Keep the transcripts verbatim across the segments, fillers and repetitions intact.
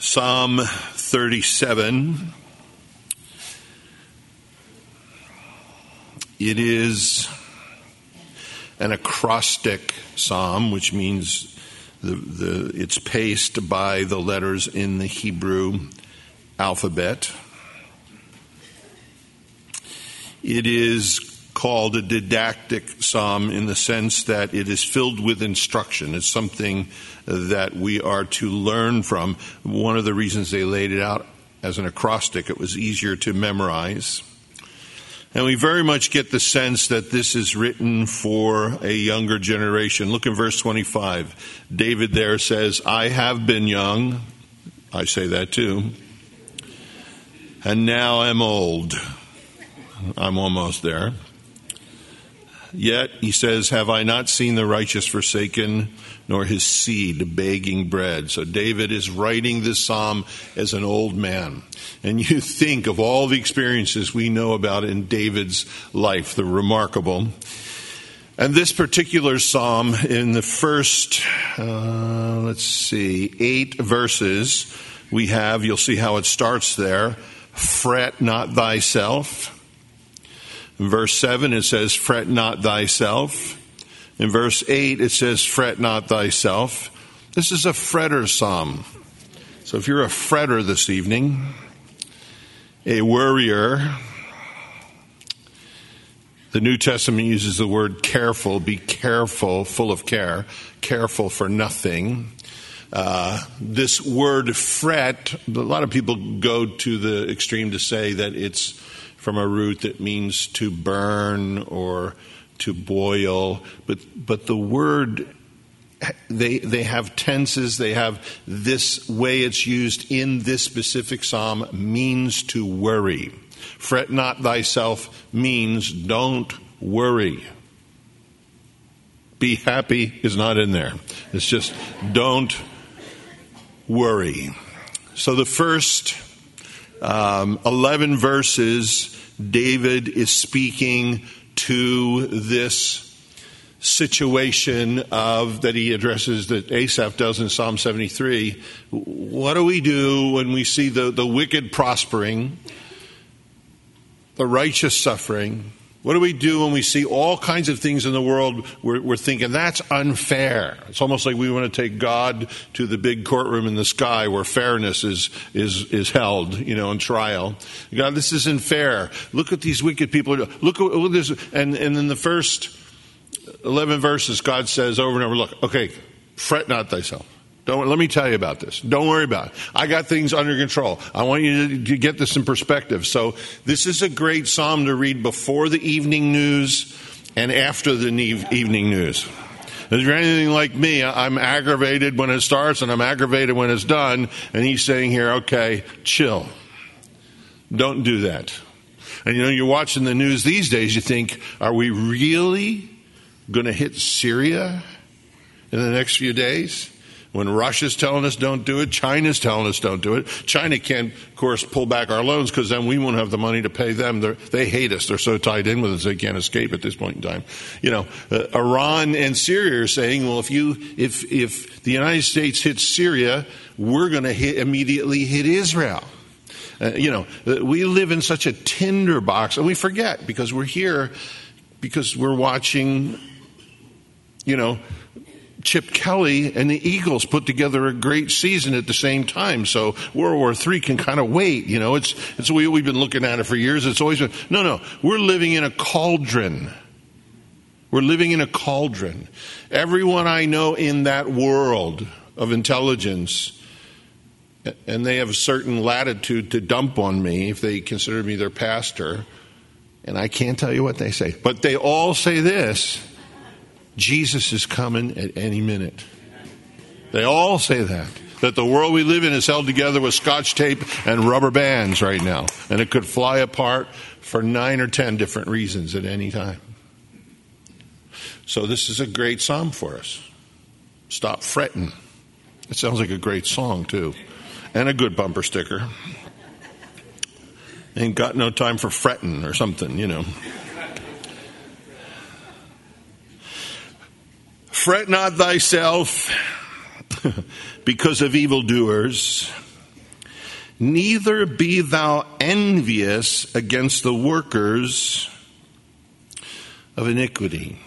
Psalm thirty-seven. It is an acrostic psalm, which means the, the it's paced by the letters in the Hebrew alphabet. It is called a didactic psalm in the sense that it is filled with instruction. It's something that we are to learn from. One of the reasons they laid it out as an acrostic, it was easier to memorize. And we very much get the sense that this is written for a younger generation. Look in verse twenty-five. David there says, I have been young. I say that too. And now I'm old. I'm almost there. Yet, he says, have I not seen the righteous forsaken, nor his seed begging bread? So David is writing this psalm as an old man. And you think of all the experiences we know about in David's life, the remarkable. And this particular psalm, in the first, uh, let's see, eight verses, we have, you'll see how it starts there, fret not thyself. In verse seven, it says, fret not thyself. In verse eight, it says, fret not thyself. This is a fretter psalm. So if you're a fretter this evening, a worrier, the New Testament uses the word careful. Be careful, full of care, careful for nothing. Uh, this word fret, a lot of people go to the extreme to say that it's from a root that means to burn or to boil, but but the word, they they have tenses, they have this way it's used in this specific psalm means to worry. Fret not thyself means don't worry. Be happy is not in there. It's just don't worry. So the first um, eleven verses, David is speaking to this situation of that he addresses, that Asaph does in Psalm seventy-three. What do we do when we see the, the wicked prospering, the righteous suffering? What do we do when we see all kinds of things in the world? We're, we're thinking that's unfair. It's almost like we want to take God to the big courtroom in the sky where fairness is is is held, you know, in trial. God, this isn't fair. Look at these wicked people. Look at, look at this. And, and in the first eleven verses, God says over and over, look, okay, fret not thyself. Don't, let me tell you about this. Don't worry about it. I got things under control. I want you to, to get this in perspective. So this is a great psalm to read before the evening news and after the evening news. If you're anything like me, I'm aggravated when it starts and I'm aggravated when it's done. And he's saying here, okay, chill. Don't do that. And you know, you're watching the news these days, you think, are we really going to hit Syria in the next few days? When Russia's telling us don't do it, China's telling us don't do it. China can't, of course, pull back our loans because then we won't have the money to pay them. They're, they hate us. They're so tied in with us they can't escape at this point in time. You know, uh, Iran and Syria are saying, well, if you, if if the United States hits Syria, we're going to hit immediately hit Israel. Uh, you know, uh, we live in such a tinderbox, and we forget because we're here because we're watching, you know, Chip Kelly and the Eagles put together a great season at the same time. So World War Three can kind of wait. You know, it's it's we, we've been looking at it for years. It's always been, no, no. We're living in a cauldron. We're living in a cauldron. Everyone I know in that world of intelligence, and they have a certain latitude to dump on me if they consider me their pastor, and I can't tell you what they say, but they all say this: Jesus is coming at any minute. They all say that. That the world we live in is held together with scotch tape and rubber bands right now. And it could fly apart for nine or ten different reasons at any time. So this is a great psalm for us. Stop fretting. It sounds like a great song too. And a good bumper sticker. Ain't got no time for fretting or something, you know. Fret not thyself because of evildoers, Neither be thou envious against the workers of iniquity.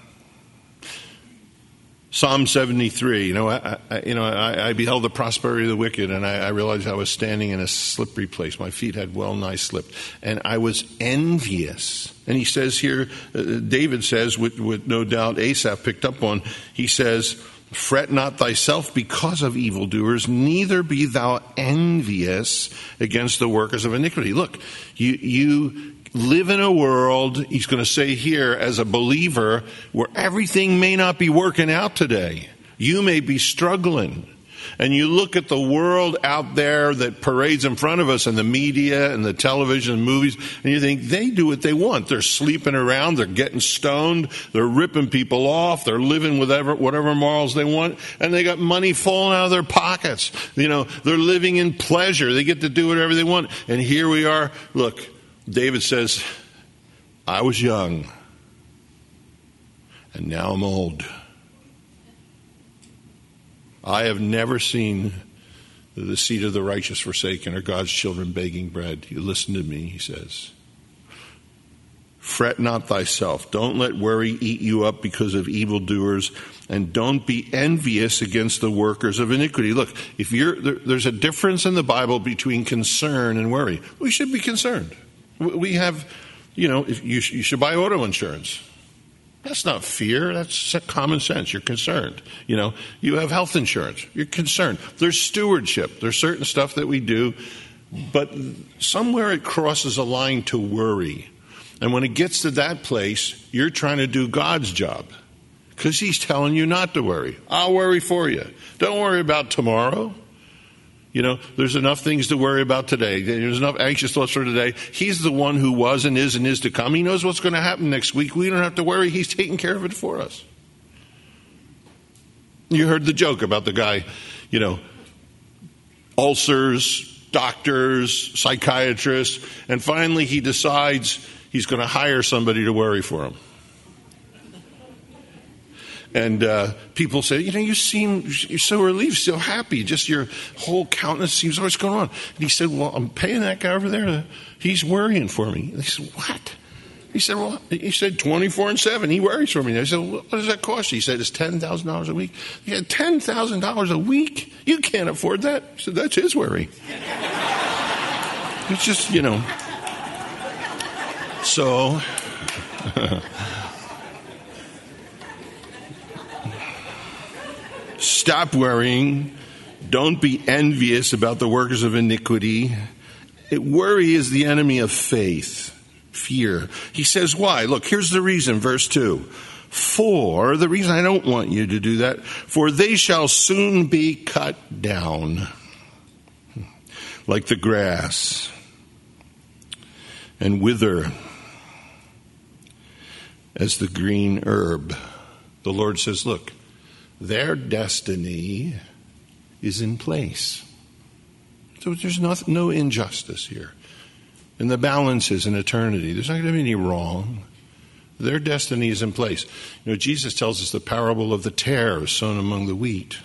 Psalm seventy-three, you know, I, I, you know, I, I beheld the prosperity of the wicked, and I, I realized I was standing in a slippery place. My feet had well nigh slipped, and I was envious. And he says here, uh, David says, with, with no doubt Asaph picked up on, he says, fret not thyself because of evildoers, neither be thou envious against the workers of iniquity. Look, you, you live in a world, he's going to say here, as a believer, where everything may not be working out today. You may be struggling. And you look at the world out there that parades in front of us, and the media and the television and movies, and you think they do what they want. They're sleeping around, they're getting stoned, they're ripping people off, they're living whatever, whatever morals they want, and they got money falling out of their pockets. You know, they're living in pleasure. They get to do whatever they want. And here we are. Look, David says, I was young, and now I'm old. I have never seen the seed of the righteous forsaken or God's children begging bread. You listen to me, he says. Fret not thyself. Don't let worry eat you up because of evildoers, and don't be envious against the workers of iniquity. Look, if you're there, there's a difference in the Bible between concern and worry. We should be concerned. We have, you know, if you, you should buy auto insurance. That's not fear. That's common sense. You're concerned. You know, you have health insurance. You're concerned. There's stewardship. There's certain stuff that we do, but somewhere it crosses a line to worry. And when it gets to that place, you're trying to do God's job because he's telling you not to worry. I'll worry for you. Don't worry about tomorrow. You know, there's enough things to worry about today. There's enough anxious thoughts for today. He's the one who was and is and is to come. He knows what's going to happen next week. We don't have to worry. He's taking care of it for us. You heard the joke about the guy, you know, ulcers, doctors, psychiatrists, and finally he decides he's going to hire somebody to worry for him. And uh, people say, you know, you seem, you're so relieved, so happy. Just your whole countenance seems, what's going on? And he said, well, I'm paying that guy over there. He's worrying for me. And they said, what? He said, well, he said twenty-four and seven. He worries for me. And I said, well, what does that cost you? He said, it's ten thousand dollars a week. He said, ten thousand dollars a week? You can't afford that. He said, that's his worry. It's just, you know. So... Stop worrying. Don't be envious about the workers of iniquity. It, worry is the enemy of faith, fear. He says why? Look, here's the reason, verse two. For, the reason I don't want you to do that, for they shall soon be cut down like the grass and wither as the green herb. The Lord says, look, their destiny is in place. So there's not, no injustice here. And the balance is in eternity. There's not going to be any wrong. Their destiny is in place. You know, Jesus tells us the parable of the tares sown among the wheat.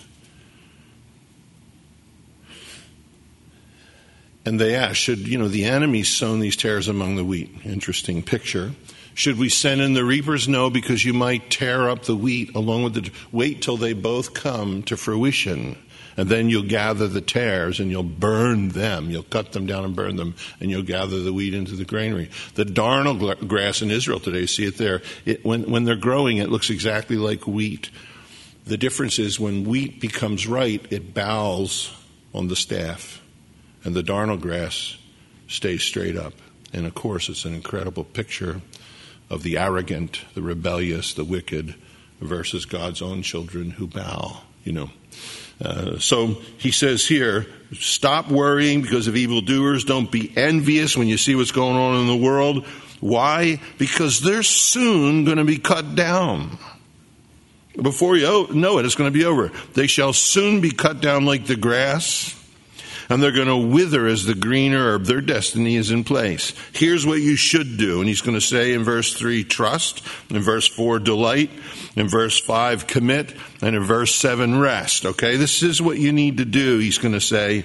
And they ask, should, you know, the enemy sown these tares among the wheat? Interesting picture. Should we send in the reapers? No, because you might tear up the wheat along with the... Wait till they both come to fruition, and then you'll gather the tares and you'll burn them. You'll cut them down and burn them, and you'll gather the wheat into the granary. The darnel grass in Israel today, see it there, it, when, when they're growing, it looks exactly like wheat. The difference is when wheat becomes right, it bows on the staff, and the darnel grass stays straight up. And of course, it's an incredible picture of the arrogant, the rebellious, the wicked, versus God's own children who bow, you know. Uh, so he says here, stop worrying because of evildoers. Don't be envious when you see what's going on in the world. Why? Because they're soon going to be cut down. Before you know it, it's going to be over. They shall soon be cut down like the grass, and they're going to wither as the green herb. Their destiny is in place. Here's what you should do. And he's going to say in verse three, trust. In verse four, delight. In verse five, commit. And in verse seven, rest. Okay, this is what you need to do, he's going to say.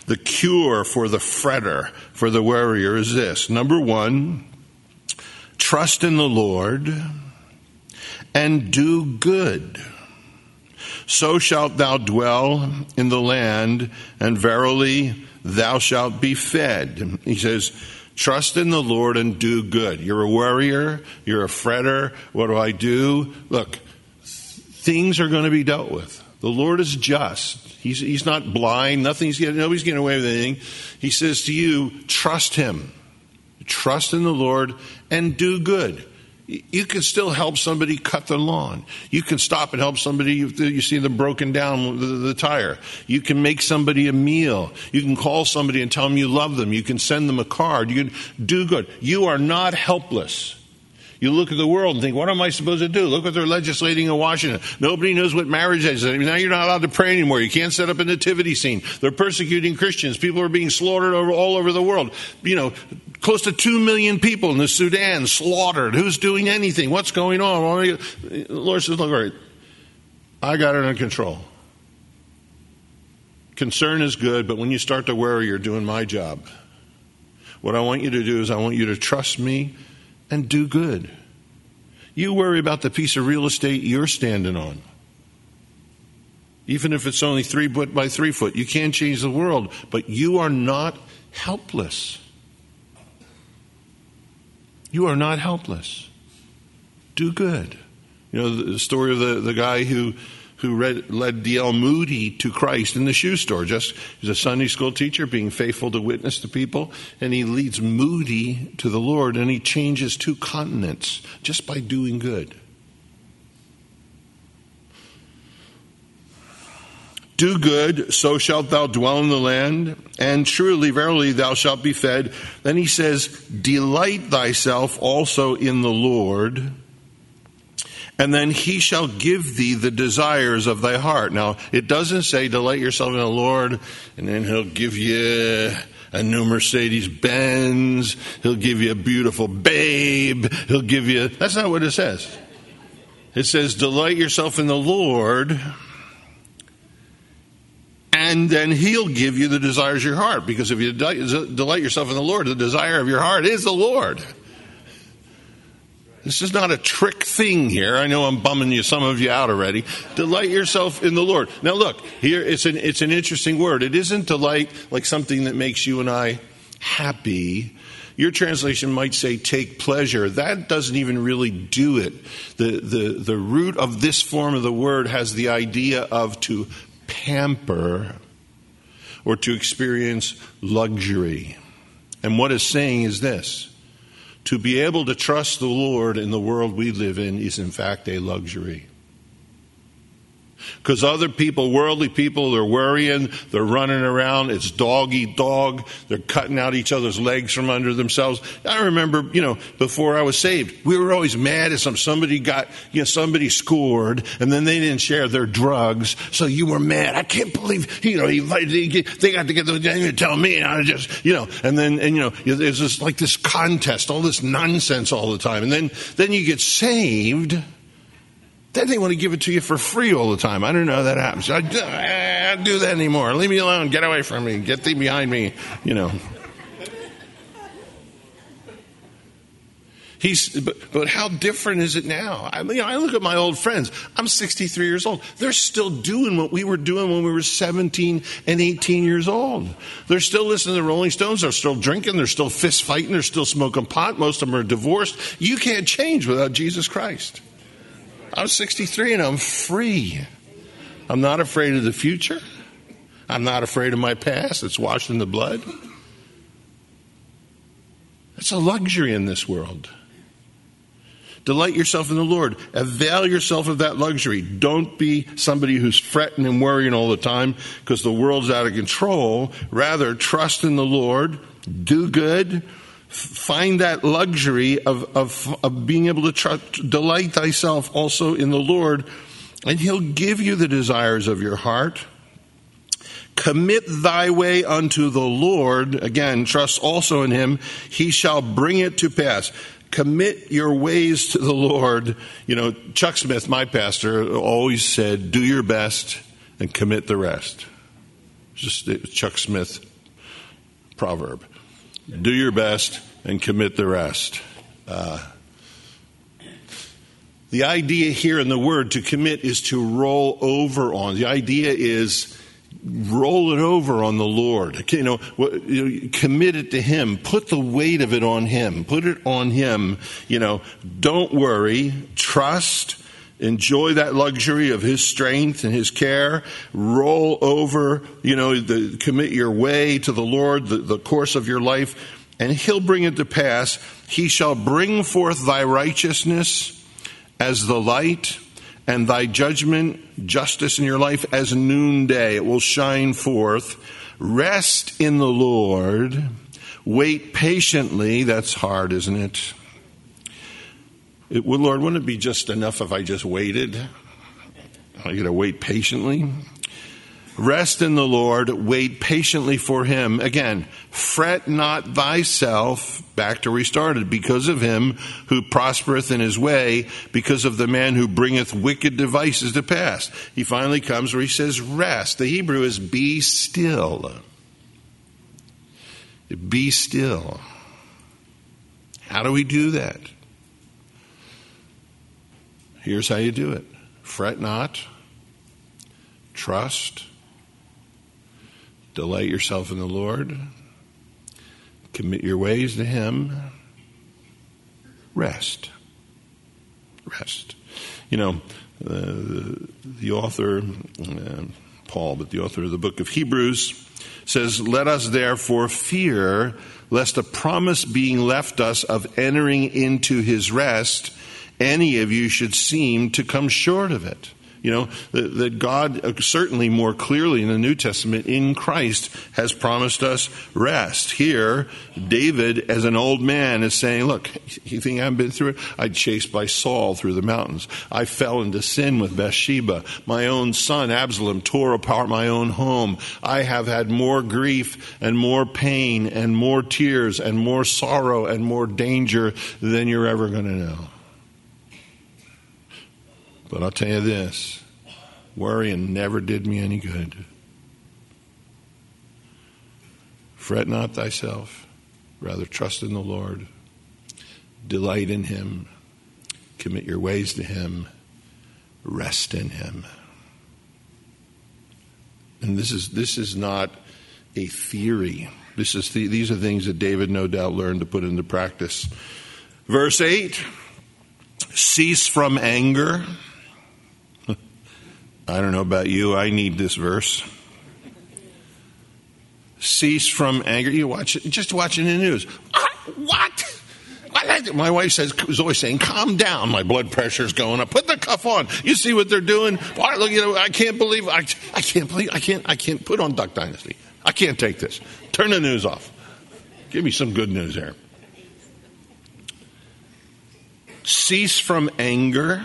The cure for the fretter, for the worrier, is this. Number one, trust in the Lord and do good. So shalt thou dwell in the land, and verily thou shalt be fed. He says, trust in the Lord and do good. You're a worrier. You're a fretter. What do I do? Look, things are going to be dealt with. The Lord is just. He's, he's not blind. Nothing's getting, nobody's getting away with anything. He says to you, trust him. Trust in the Lord and do good. You can still help somebody cut their lawn. You can stop and help somebody, you see them broken down, the, the tire. You can make somebody a meal. You can call somebody and tell them you love them. You can send them a card. You can do good. You are not helpless. You look at the world and think, what am I supposed to do? Look what they're legislating in Washington. Nobody knows what marriage is. Now you're not allowed to pray anymore. You can't set up a nativity scene. They're persecuting Christians. People are being slaughtered over, all over the world. You know, close to two million people in the Sudan slaughtered. Who's doing anything? What's going on? The Lord says, look, all right, I got it under control. Concern is good, but when you start to worry, you're doing my job. What I want you to do is I want you to trust me and do good. You worry about the piece of real estate you're standing on. Even if it's only three foot by three foot, you can't change the world, but you are not helpless. You are not helpless. Do good. You know, the story of the, the guy who who read, led D L Moody to Christ in the shoe store. Just he's a Sunday school teacher being faithful to witness to people, and he leads Moody to the Lord, and he changes two continents just by doing good. Do good, so shalt thou dwell in the land, and truly, verily, thou shalt be fed. Then he says, delight thyself also in the Lord, and then he shall give thee the desires of thy heart. Now, it doesn't say delight yourself in the Lord, and then he'll give you a new Mercedes Benz. He'll give you a beautiful babe. He'll give you, that's not what it says. It says delight yourself in the Lord, and then he'll give you the desires of your heart. Because if you delight yourself in the Lord, the desire of your heart is the Lord. This is not a trick thing here. I know I'm bumming you, some of you out already. Delight yourself in the Lord. Now look, here it's an it's an interesting word. It isn't delight like something that makes you and I happy. Your translation might say take pleasure. That doesn't even really do it. The the the root of this form of the word has the idea of to pamper or to experience luxury. And what it's saying is this. To be able to trust the Lord in the world we live in is in fact a luxury. Because other people, worldly people, they're worrying, they're running around, it's dog eat dog, they're cutting out each other's legs from under themselves. I remember, you know, before I was saved, we were always mad if some, somebody got, you know, somebody scored, and then they didn't share their drugs, so you were mad. I can't believe, you know, they got to get the, they tell me, and I just, you know, and then, and you know, there's just like this contest, all this nonsense all the time, and then, then you get saved. Then they want to give it to you for free all the time. I don't know how that happens. I, I don't do that anymore. Leave me alone. Get away from me. Get thee behind me. You know. He's, but, but how different is it now? I mean, I look at my old friends. I'm sixty-three years old. They're still doing what we were doing when we were seventeen and eighteen years old. They're still listening to the Rolling Stones. They're still drinking. They're still fist fighting. They're still smoking pot. Most of them are divorced. You can't change without Jesus Christ. I'm sixty-three and I'm free. I'm not afraid of the future. I'm not afraid of my past. It's washed in the blood. It's a luxury in this world. Delight yourself in the Lord. Avail yourself of that luxury. Don't be somebody who's fretting and worrying all the time because the world's out of control. Rather, trust in the Lord. Do good. Find that luxury of, of, of being able to trust, delight thyself also in the Lord, and he'll give you the desires of your heart. Commit thy way unto the Lord. Again, trust also in him. He shall bring it to pass. Commit your ways to the Lord. You know, Chuck Smith, my pastor, always said, do your best and commit the rest. Just Chuck Smith proverb. Do your best and commit the rest. Uh, the idea here in the word to commit is to roll over on. The idea is roll it over on the Lord. You know, commit it to Him. Put the weight of it on Him. Put it on Him. You know, don't worry. Trust. Enjoy that luxury of His strength and His care. Roll over, you know, the, commit your way to the Lord, the, the course of your life, and He'll bring it to pass. He shall bring forth thy righteousness as the light, and thy judgment, justice in your life as noonday. It will shine forth. Rest in the Lord. Wait patiently. That's hard, isn't it? It well, Lord, wouldn't it be just enough if I just waited? I got to wait patiently. Rest in the Lord. Wait patiently for Him. Again, fret not thyself, back to where we started, because of him who prospereth in his way, because of the man who bringeth wicked devices to pass. He finally comes where he says rest. The Hebrew is be still. Be still. How do we do that? Here's how you do it. Fret not. Trust. Delight yourself in the Lord. Commit your ways to Him. Rest. Rest. You know, uh, the, the author, uh, Paul, but the author of the book of Hebrews says, let us therefore fear, lest a promise being left us of entering into His rest, any of you should seem to come short of it. You know, that, that God certainly more clearly in the New Testament in Christ has promised us rest. Here, David, as an old man, is saying, look, you think I've been through it? I chased by Saul through the mountains. I fell into sin with Bathsheba. My own son, Absalom, tore apart my own home. I have had more grief and more pain and more tears and more sorrow and more danger than you're ever going to know. But I'll tell you this, worrying never did me any good. Fret not thyself, rather trust in the Lord. Delight in Him. Commit your ways to Him. Rest in Him. And this is this is not a theory. This is the, these are things that David no doubt learned to put into practice. Verse eight, cease from anger. I don't know about you. I need this verse. Cease from anger. You watch just watching the news. What? My wife says is always saying, "Calm down. My blood pressure's going up. Put the cuff on. You see what they're doing? Look, you know, I can't believe. I, I can't believe. I can't. I can't put on Duck Dynasty. I can't take this. Turn the news off. Give me some good news here. Cease from anger.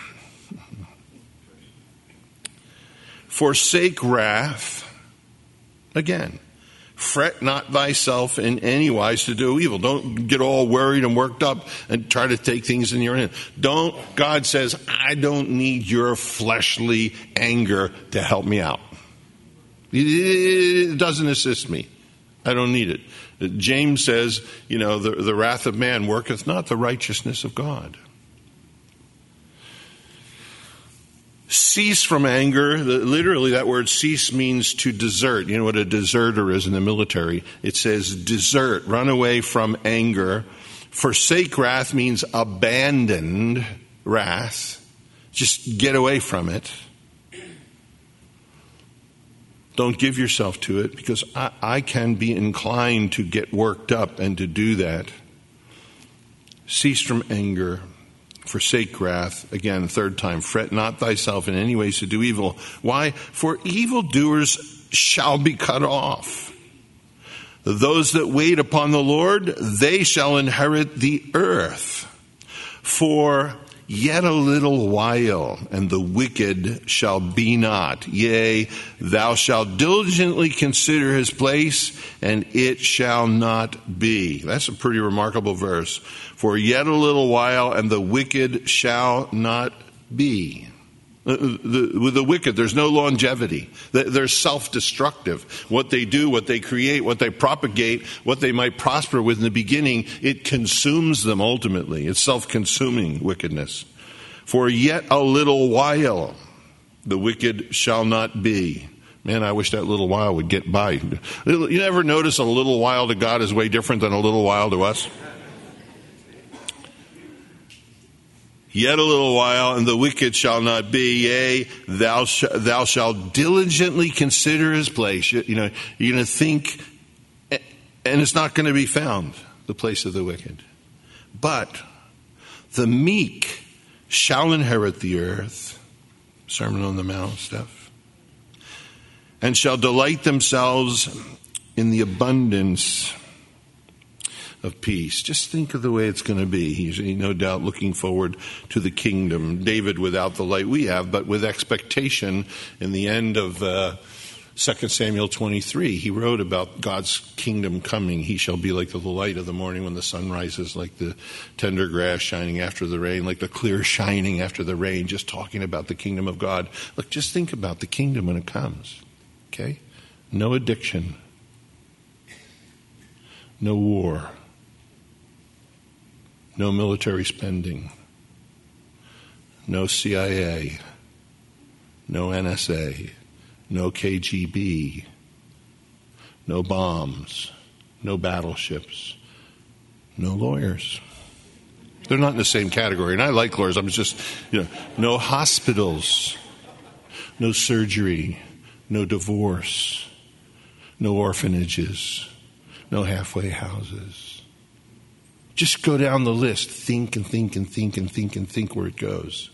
Forsake wrath. Again, fret not thyself in any wise to do evil. Don't get all worried and worked up and try to take things in your hand. Don't, God says, I don't need your fleshly anger to help me out. It doesn't assist me. I don't need it. James says, you know, the, the wrath of man worketh not the righteousness of God. Cease from anger. Literally, that word cease means to desert. You know what a deserter is in the military? It says desert, run away from anger. Forsake wrath means abandon wrath. Just get away from it. Don't give yourself to it, because I, I can be inclined to get worked up and to do that. Cease from anger. Forsake wrath. Again, third time. Fret not thyself in any ways to do evil. Why? For evildoers shall be cut off. Those that wait upon the Lord, they shall inherit the earth. For yet a little while, and the wicked shall be not. Yea, thou shalt diligently consider his place, and it shall not be. That's a pretty remarkable verse. For yet a little while, and the wicked shall not be. The, the, with the wicked, there's no longevity. They're self-destructive. What they do, what they create, what they propagate, what they might prosper with in the beginning, it consumes them ultimately. It's self-consuming wickedness. For yet a little while, the wicked shall not be. Man, I wish that little while would get by. You ever notice a little while to God is way different than a little while to us? Yet a little while, and the wicked shall not be. Yea, thou, sh- thou shalt diligently consider his place. You, you know, you're going to think, and it's not going to be found, the place of the wicked. But the meek shall inherit the earth. Sermon on the Mount stuff. And shall delight themselves in the abundance of peace. Just think of the way it's going to be. He's no doubt looking forward to the kingdom. David without the light we have, but with expectation. In the end of uh, Second Samuel twenty-three, he wrote about God's kingdom coming. He shall be like the light of the morning when the sun rises, like the tender grass shining after the rain, like the clear shining after the rain, just talking about the kingdom of God. Look, just think about the kingdom when it comes. Okay? No addiction. No war. No military spending. No C I A. No N S A. No K G B. No bombs. No battleships. No lawyers. They're not in the same category. And I like lawyers. I'm just, you know, no hospitals. No surgery. No divorce. No orphanages. No halfway houses. Just go down the list. Think and think and think and think and think where it goes.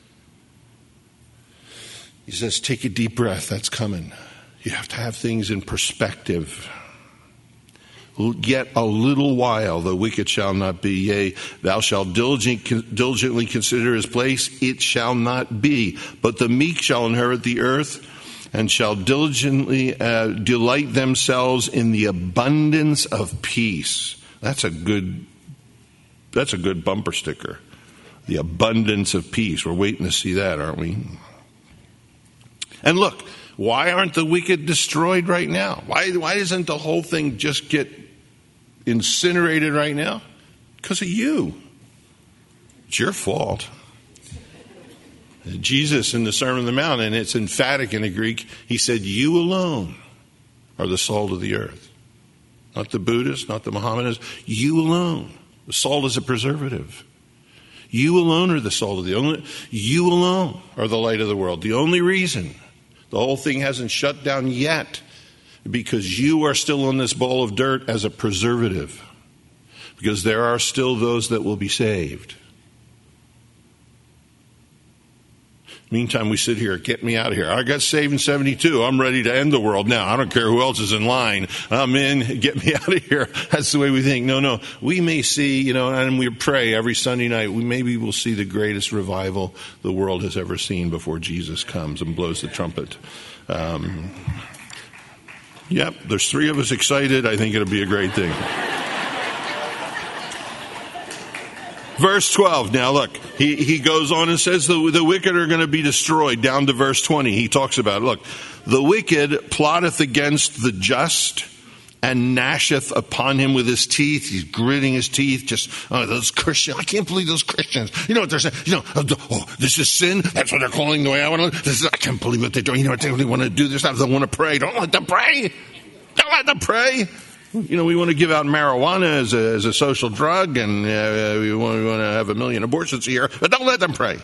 He says, take a deep breath. That's coming. You have to have things in perspective. Yet a little while the wicked shall not be. Yea, thou shalt diligently consider his place. It shall not be. But the meek shall inherit the earth and shall diligently uh, delight themselves in the abundance of peace. That's a good That's a good bumper sticker. The abundance of peace. We're waiting to see that, aren't we? And look, why aren't the wicked destroyed right now? Why, why doesn't the whole thing just get incinerated right now? Because of you. It's your fault. Jesus in the Sermon on the Mount, and it's emphatic in the Greek, he said, you alone are the salt of the earth. Not the Buddhists, not the Mohammedans. You alone. The salt is a preservative. You alone are the salt of the earth. You alone are the light of the world. The only reason the whole thing hasn't shut down yet, because you are still in this bowl of dirt as a preservative. Because there are still those that will be saved. Meantime, we sit here, get me out of here. I got saved in seventy-two. I'm ready to end the world now. I don't care who else is in line. I'm in. Get me out of here. That's the way we think. No, no. We may see, you know, and we pray every Sunday night. We maybe we'll see the greatest revival the world has ever seen before Jesus comes and blows the trumpet. Um, yep, there's three of us excited. I think it'll be a great thing. Verse twelve, now look, he, he goes on and says the, the wicked are going to be destroyed. Down to verse twenty, he talks about it. Look, the wicked plotteth against the just and gnasheth upon him with his teeth. He's gritting his teeth. Just, oh, those Christians, I can't believe those Christians. You know what they're saying? You know, oh, this is sin. That's what they're calling the way I want to. This is, I can't believe what they're doing. You know what they want to do this. They want to pray. Don't let them pray. Don't let them pray. You know, we want to give out marijuana as a, as a social drug, and uh, we, want, we want to have a million abortions a year, but don't let them pray.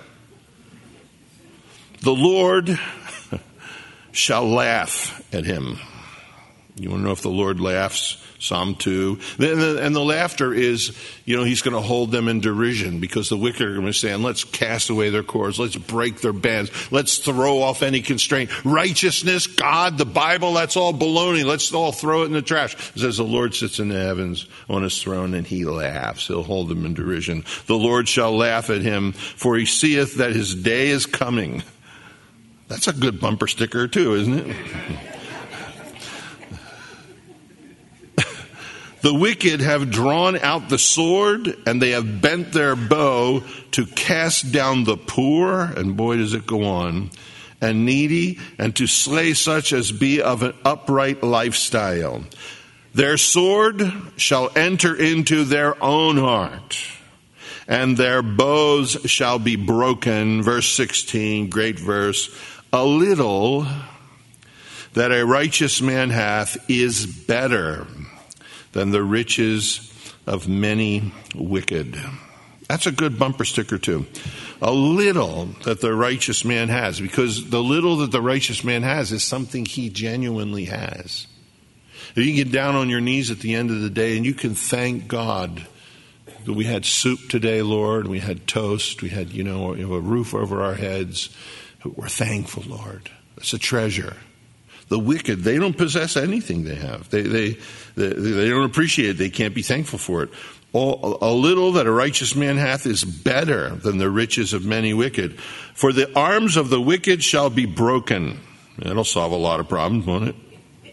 The Lord shall laugh at him. You want to know if the Lord laughs? Psalm two. And the, and the laughter is, you know, he's going to hold them in derision, because the wicked are going to say, let's cast away their cords. Let's break their bands. Let's throw off any constraint. Righteousness, God, the Bible, that's all baloney. Let's all throw it in the trash. It says the Lord sits in the heavens on his throne and he laughs. He'll hold them in derision. The Lord shall laugh at him, for he seeth that his day is coming. That's a good bumper sticker too, isn't it? The wicked have drawn out the sword, and they have bent their bow to cast down the poor, and boy does it go on, and needy, and to slay such as be of an upright lifestyle. Their sword shall enter into their own heart, and their bows shall be broken. Verse sixteen, great verse. A little that a righteous man hath is better than the riches of many wicked. That's a good bumper sticker too. A little that the righteous man has, because the little that the righteous man has is something he genuinely has. If you get down on your knees at the end of the day and you can thank God that we had soup today, Lord, we had toast, we had, you know, a roof over our heads. We're thankful, Lord. It's a treasure. The wicked, they don't possess anything they have. They they they, they don't appreciate it. They can't be thankful for it. All, a little that a righteous man hath is better than the riches of many wicked. For the arms of the wicked shall be broken. That'll solve a lot of problems, won't it?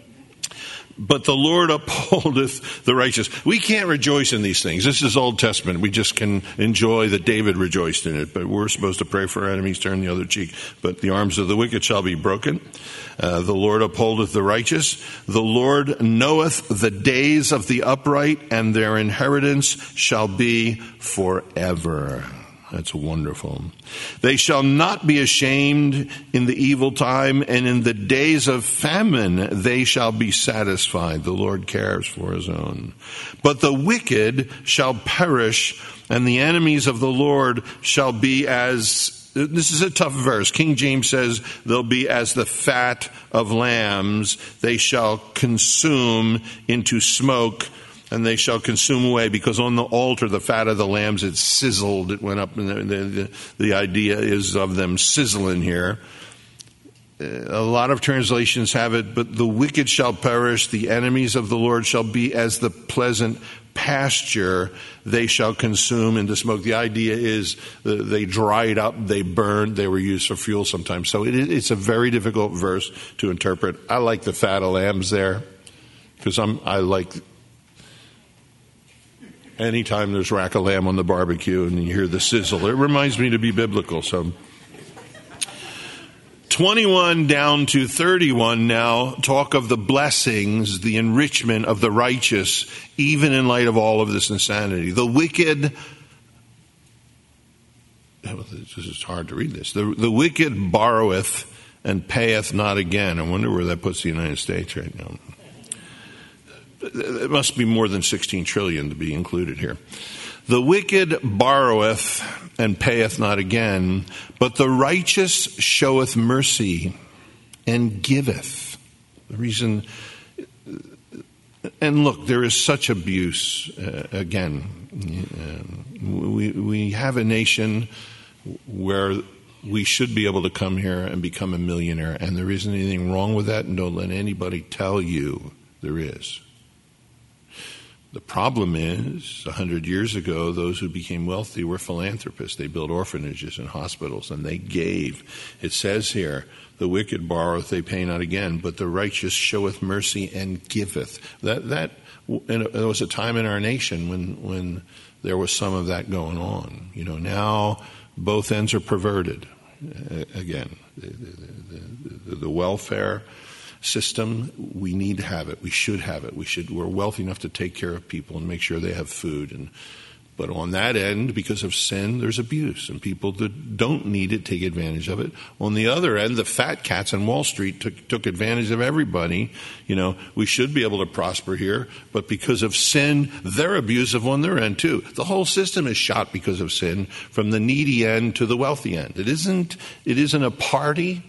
But the Lord upholdeth the righteous. We can't rejoice in these things. This is Old Testament. We just can enjoy that David rejoiced in it. But we're supposed to pray for our enemies, turn the other cheek. But the arms of the wicked shall be broken. Uh, the Lord upholdeth the righteous. The Lord knoweth the days of the upright, and their inheritance shall be forever. That's wonderful. They shall not be ashamed in the evil time, and in the days of famine they shall be satisfied. The Lord cares for his own. But the wicked shall perish, and the enemies of the Lord shall be as, this is a tough verse. King James says, they'll be as the fat of lambs. They shall consume into smoke, and they shall consume away, because on the altar, the fat of the lambs, it sizzled. It went up, and the, the, the idea is of them sizzling here. A lot of translations have it, but the wicked shall perish, the enemies of the Lord shall be as the pleasant pasture, they shall consume into smoke. The idea is they dried up, they burned, they were used for fuel sometimes. So it, it's a very difficult verse to interpret. I like the fat of lambs there, because I'm I like... Anytime there's rack of lamb on the barbecue and you hear the sizzle, it reminds me to be biblical. So twenty-one down to thirty-one now talk of the blessings, the enrichment of the righteous, even in light of all of this insanity. The wicked, this is hard to read this. The, the wicked borroweth and payeth not again. I wonder where that puts the United States right now. It must be more than sixteen trillion to be included here. The wicked borroweth and payeth not again, but the righteous showeth mercy and giveth. The reason, and look, there is such abuse. Uh, again, uh, we we have a nation where we should be able to come here and become a millionaire, and there isn't anything wrong with that, and don't let anybody tell you there is. The problem is, a hundred years ago, those who became wealthy were philanthropists. They built orphanages and hospitals, and they gave. It says here, the wicked borroweth, they pay not again, but the righteous showeth mercy and giveth. That that and there was a time in our nation when when there was some of that going on. You know, now both ends are perverted. Uh, again, the, the, the, the welfare system, we need to have it. We should have it. We should. We're wealthy enough to take care of people and make sure they have food. And but on that end, because of sin, there's abuse, and people that don't need it take advantage of it. On the other end, the fat cats on Wall Street took took advantage of everybody. You know, we should be able to prosper here, but because of sin, they're abusive on their end too. The whole system is shot because of sin, from the needy end to the wealthy end. It isn't. It isn't a party.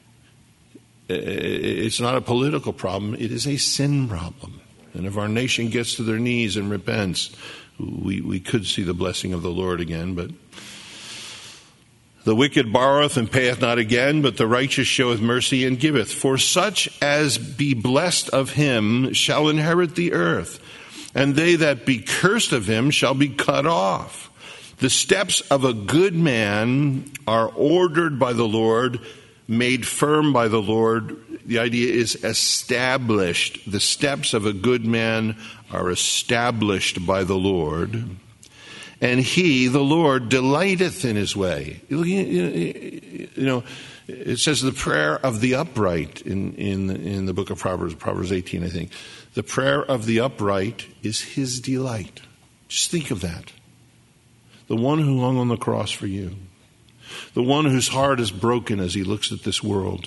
It's not a political problem. It is a sin problem. And if our nation gets to their knees and repents, we, we could see the blessing of the Lord again. But the wicked borroweth and payeth not again, but the righteous showeth mercy and giveth. For such as be blessed of him shall inherit the earth, and they that be cursed of him shall be cut off. The steps of a good man are ordered by the Lord, made firm by the Lord. the idea is established. The steps of a good man are established by the Lord. And he, the Lord, delighteth in his way. You know, it says the prayer of the upright in, in, in the book of Proverbs, Proverbs eighteen, I think. The prayer of the upright is his delight. Just think of that. The one who hung on the cross for you. The one whose heart is broken as he looks at this world.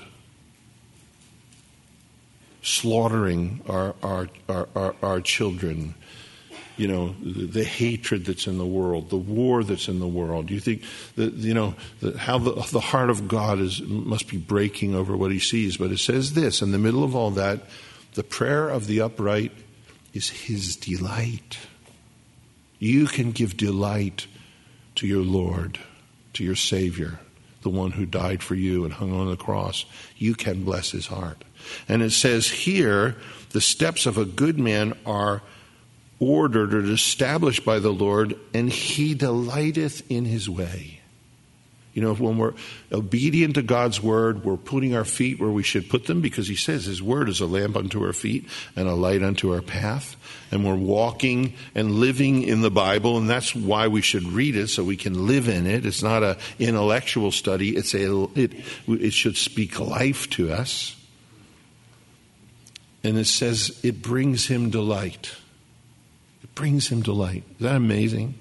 Slaughtering our, our, our, our, our children. You know, the, the hatred that's in the world, the war that's in the world. You think that, you know, that how the, the heart of God is must be breaking over what he sees. But it says this, in the middle of all that, the prayer of the upright is his delight. You can give delight to your Lord, to your Savior, the one who died for you and hung on the cross. You can bless his heart. And it says here, the steps of a good man are ordered or established by the Lord, and he delighteth in his way. You know, when we're obedient to God's word, we're putting our feet where we should put them, because he says his word is a lamp unto our feet and a light unto our path. And we're walking and living in the Bible, and that's why we should read it, so we can live in it. It's not an intellectual study. It's a it, it should speak life to us. And it says it brings him delight. It brings him delight. Is that amazing?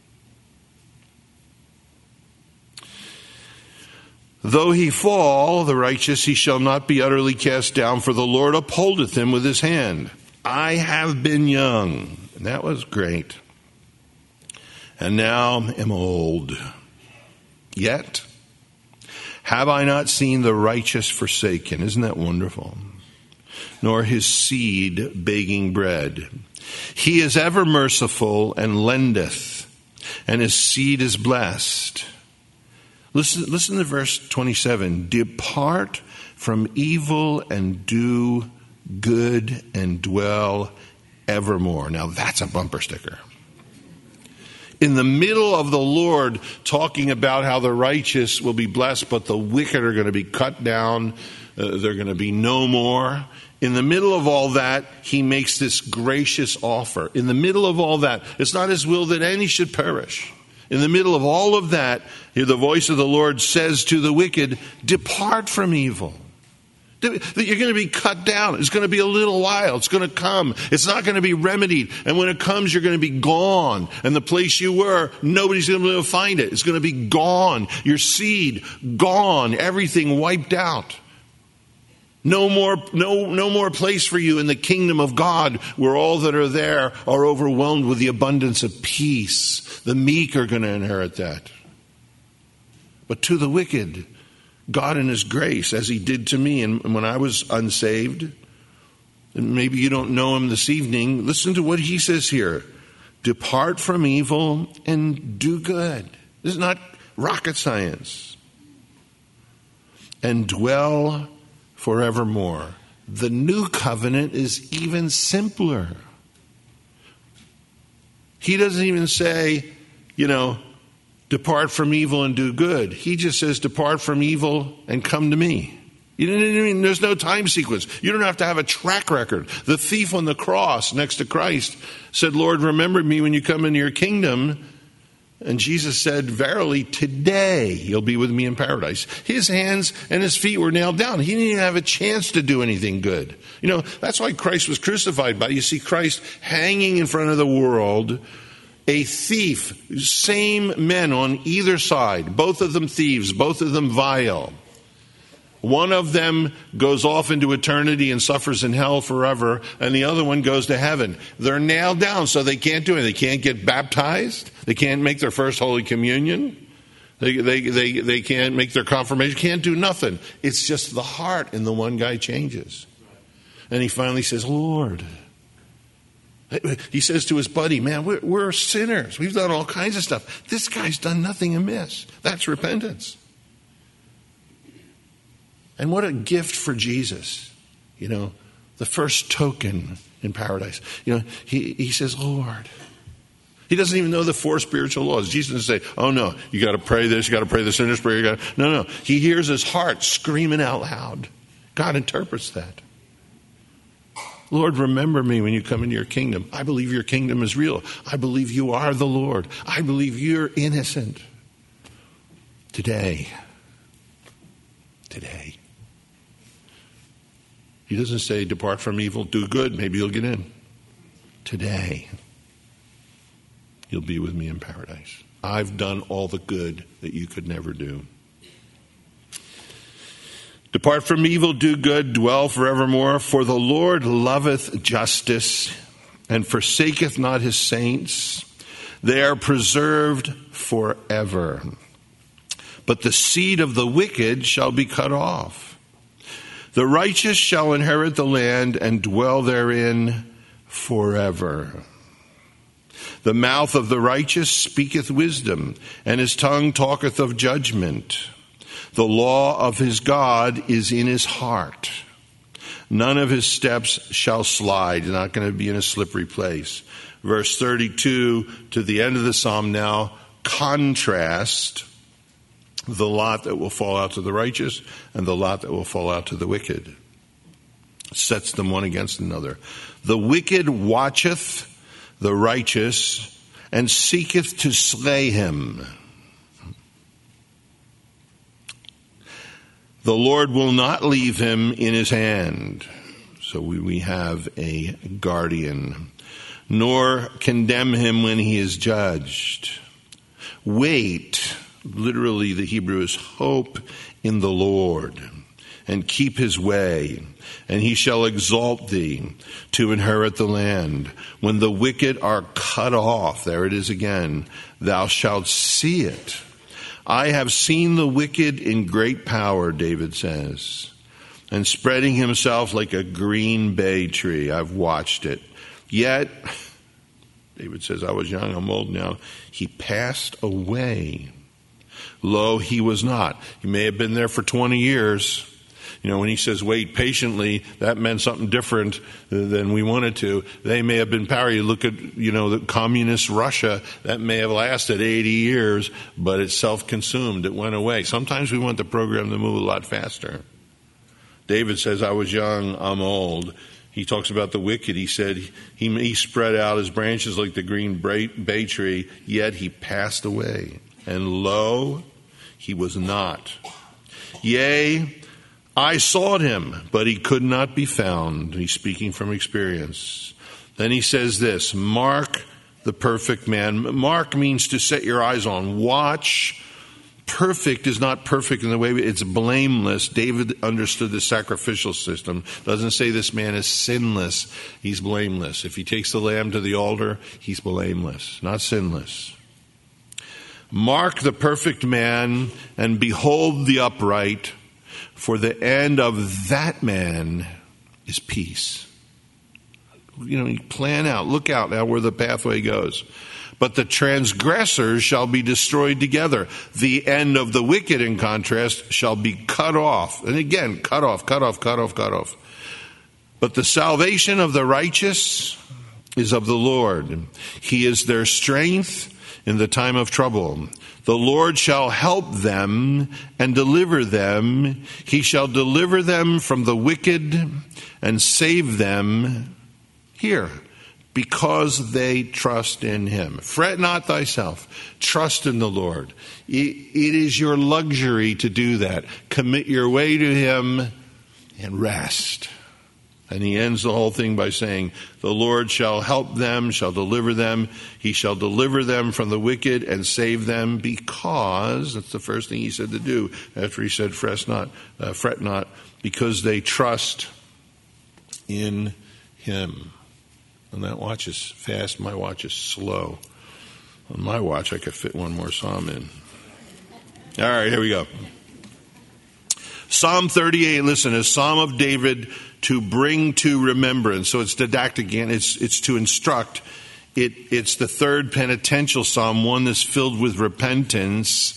Though he fall, the righteous, he shall not be utterly cast down, for the Lord upholdeth him with his hand. I have been young, and that was great, and now am old. Yet have I not seen the righteous forsaken. Isn't that wonderful? Nor his seed begging bread. He is ever merciful and lendeth, and his seed is blessed. Listen, listen to verse twenty-seven. Depart from evil and do good and dwell evermore. Now that's a bumper sticker. In the middle of the Lord talking about how the righteous will be blessed, but the wicked are going to be cut down, uh, they're going to be no more. In the middle of all that, he makes this gracious offer. In the middle of all that, it's not his will that any should perish. In the middle of all of that, the voice of the Lord says to the wicked, depart from evil. You're going to be cut down. It's going to be a little while. It's going to come. It's not going to be remedied. And when it comes, you're going to be gone. And the place you were, nobody's going to be able to find it. It's going to be gone. Your seed, gone. Everything wiped out. No more, no, no more place for you in the kingdom of God, where all that are there are overwhelmed with the abundance of peace. The meek are going to inherit that. But to the wicked, God in his grace, as he did to me, and when I was unsaved, and maybe you don't know him this evening, listen to what he says here. Depart from evil and do good. This is not rocket science. And dwell forevermore. The new covenant is even simpler. He doesn't even say, you know, depart from evil and do good. He just says, depart from evil and come to me. You know what I mean? There's no time sequence. You don't have to have a track record. The thief on the cross next to Christ said, Lord, remember me when you come into your kingdom. And Jesus said, verily, today you'll be with me in paradise. His hands and his feet were nailed down. He didn't even have a chance to do anything good. You know, that's why Christ was crucified. By you see Christ hanging in front of the world, a thief, same men on either side, both of them thieves, both of them vile. One of them goes off into eternity and suffers in hell forever, and the other one goes to heaven. They're nailed down, so they can't do anything. They can't get baptized. They can't make their first Holy Communion. They, they, they, they can't make their confirmation. Can't do nothing. It's just the heart in the one guy changes. And he finally says, Lord. He says to his buddy, man, we're, we're sinners. We've done all kinds of stuff. This guy's done nothing amiss. That's repentance. And what a gift for Jesus, you know, the first token in paradise. You know, he, he says, Lord. He doesn't even know the four spiritual laws. Jesus doesn't say, oh no, you got to pray this, you got to pray the sinner's prayer. You got No, no. He hears his heart screaming out loud God interprets that. Lord, remember me when you come into your kingdom. I believe your kingdom is real. I believe you are the Lord. I believe you're innocent. Today. Today. He doesn't say, depart from evil, do good, maybe you'll get in. Today, you'll be with me in paradise. I've done all the good that you could never do. Depart from evil, do good, dwell forevermore. For the Lord loveth justice, and forsaketh not his saints. They are preserved forever. But the seed of the wicked shall be cut off. The righteous shall inherit the land, and dwell therein forever. The mouth of the righteous speaketh wisdom, and his tongue talketh of judgment. The law of his God is in his heart. None of his steps shall slide. You're not going to be in a slippery place. Verse thirty-two to the end of the psalm now contrast the lot that will fall out to the righteous and the lot that will fall out to the wicked. Sets them one against another. The wicked watcheth the righteous and seeketh to slay him. The Lord will not leave him in his hand. So we, we have a guardian. Nor condemn him when he is judged. Wait, literally the Hebrew is hope in the Lord, and keep his way, and he shall exalt thee to inherit the land. When the wicked are cut off, there it is again, thou shalt see it. I have seen the wicked in great power, David says, and spreading himself like a green bay tree. I've watched it. Yet, David says, I was young, I'm old now. He passed away. Lo, he was not. He may have been there for twenty years. You know, when he says wait patiently, that meant something different than we wanted to. They may have been power. You look at, you know, the communist Russia, that may have lasted eighty years, but it's self-consumed. It went away. Sometimes we want the program to move a lot faster. David says, I was young, I'm old. He talks about the wicked. He said he, he spread out his branches like the green bay tree, yet he passed away. And lo, he was not. Yea, I sought him, but he could not be found. He's speaking from experience. Then he says this, mark the perfect man. Mark means to set your eyes on. Watch. Perfect is not perfect in the way it's blameless. David understood the sacrificial system. Doesn't say this man is sinless. He's blameless. If he takes the lamb to the altar, he's blameless, not sinless. Mark the perfect man and behold the upright, for the end of that man is peace. You know, plan out, look out now where the pathway goes. But the transgressors shall be destroyed together. The end of the wicked, in contrast, shall be cut off. And again, cut off, cut off, cut off, cut off. But the salvation of the righteous is of the Lord. He is their strength in the time of trouble. The Lord shall help them and deliver them. He shall deliver them from the wicked and save them here, because they trust in him. Fret not thyself. Trust in the Lord. It is your luxury to do that. Commit your way to him and rest. And he ends the whole thing by saying, the Lord shall help them, shall deliver them. He shall deliver them from the wicked and save them, because, that's the first thing he said to do after he said, fret not, uh, fret not, because they trust in him. And that watch is fast, my watch is slow. On my watch, I could fit one more psalm in. All right, here we go. Psalm thirty-eight, listen, a psalm of David to bring to remembrance. So it's didactic again, it's it's to instruct. It, it's the third penitential psalm, one that's filled with repentance.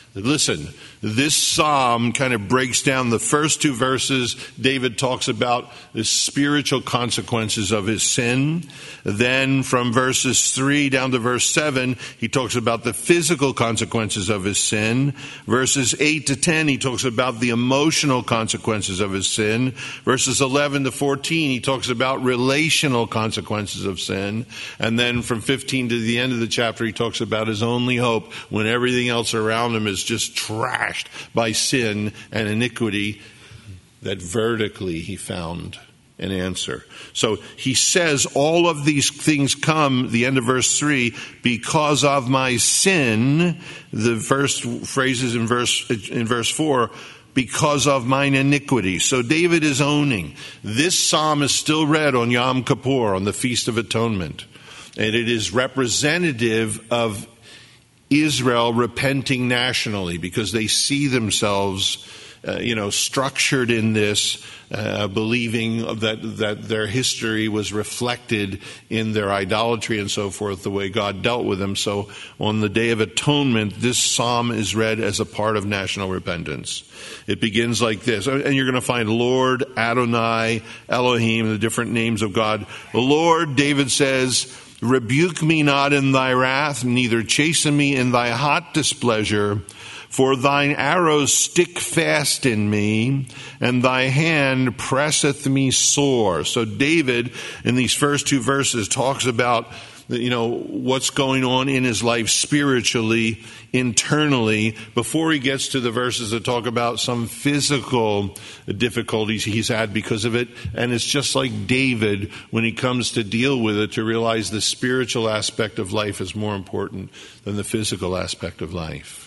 Listen, this psalm kind of breaks down the first two verses. David talks about the spiritual consequences of his sin. Then from verses three down to verse seven, he talks about the physical consequences of his sin. Verses eight to ten, he talks about the emotional consequences of his sin. Verses eleven to fourteen, he talks about relational consequences of sin. And then from fifteen to the end of the chapter, he talks about his only hope when everything else around him is just trashed by sin and iniquity, that vertically he found an answer. So he says all of these things come, the end of verse three, because of my sin. The first phrases in verse in verse four, because of mine iniquity. So David is owning. This psalm is still read on Yom Kippur, on the Feast of Atonement. And it is representative of Israel repenting nationally, because they see themselves, uh, you know, structured in this, uh, believing that that their history was reflected in their idolatry and so forth, the way God dealt with them. So on the Day of Atonement, this psalm is read as a part of national repentance. It begins like this, and you're going to find Lord, Adonai, Elohim, the different names of God. Lord, David says, rebuke me not in thy wrath, neither chasten me in thy hot displeasure. For thine arrows stick fast in me, and thy hand presseth me sore. So David, in these first two verses, talks about, you know, what's going on in his life spiritually, internally, before he gets to the verses that talk about some physical difficulties he's had because of it. And it's just like David, when he comes to deal with it, to realize the spiritual aspect of life is more important than the physical aspect of life.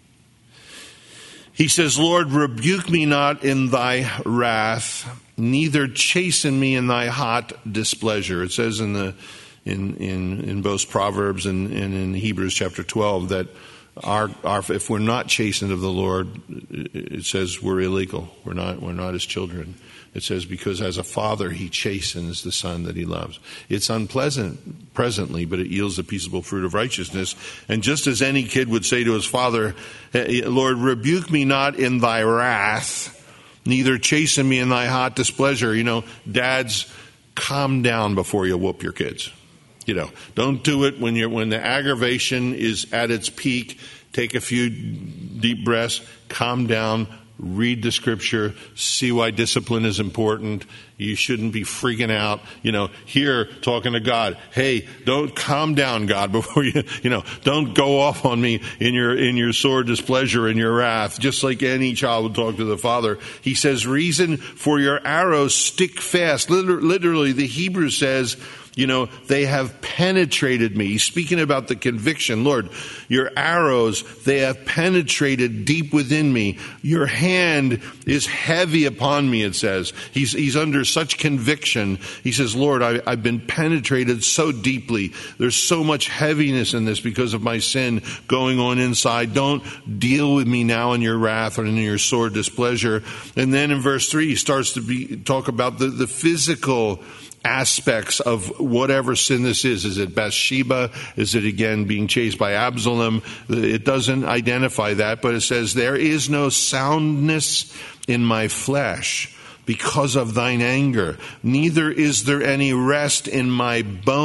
He says, Lord, rebuke me not in thy wrath, neither chasten me in thy hot displeasure. It says in the in in, in both Proverbs and, and in Hebrews chapter twelve that our our if we're not chastened of the Lord, it says we're illegal. We're not we're not his children. It says, because as a father he chastens the son that he loves. It's unpleasant presently, but it yields the peaceable fruit of righteousness. And just as any kid would say to his father, Lord, rebuke me not in thy wrath, neither chasten me in thy hot displeasure. You know, dads, calm down before you whoop your kids. You know, don't do it when you're when the aggravation is at its peak. Take a few deep breaths, calm down, read the scripture, see why discipline is important. You shouldn't be freaking out. You know, here talking to God. Hey, don't calm down, God, before you, you know, don't go off on me in your, in your sore displeasure and your wrath. Just like any child would talk to the father. He says, reason for your arrows stick fast. Liter- literally, the Hebrew says, you know, they have penetrated me. He's speaking about the conviction. Lord, your arrows, they have penetrated deep within me. Your hand is heavy upon me, it says. He's, he's under such conviction. He says, Lord, I, I've been penetrated so deeply. There's so much heaviness in this because of my sin going on inside. Don't deal with me now in your wrath or in your sore displeasure. And then in verse three, he starts to be, talk about the, the physical aspects of whatever sin this is. Is it Bathsheba? Is it again being chased by Absalom? It doesn't identify that, but it says, there is no soundness in my flesh because of thine anger. Neither is there any rest in my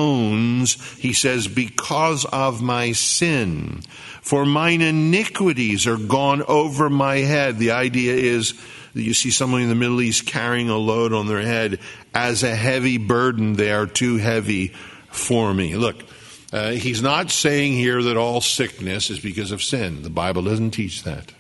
bones, he says, because of my sin. For mine iniquities are gone over my head. The idea is that you see someone in the Middle East carrying a load on their head as a heavy burden. They are too heavy for me. Look, uh, he's not saying here that all sickness is because of sin. The Bible doesn't teach that.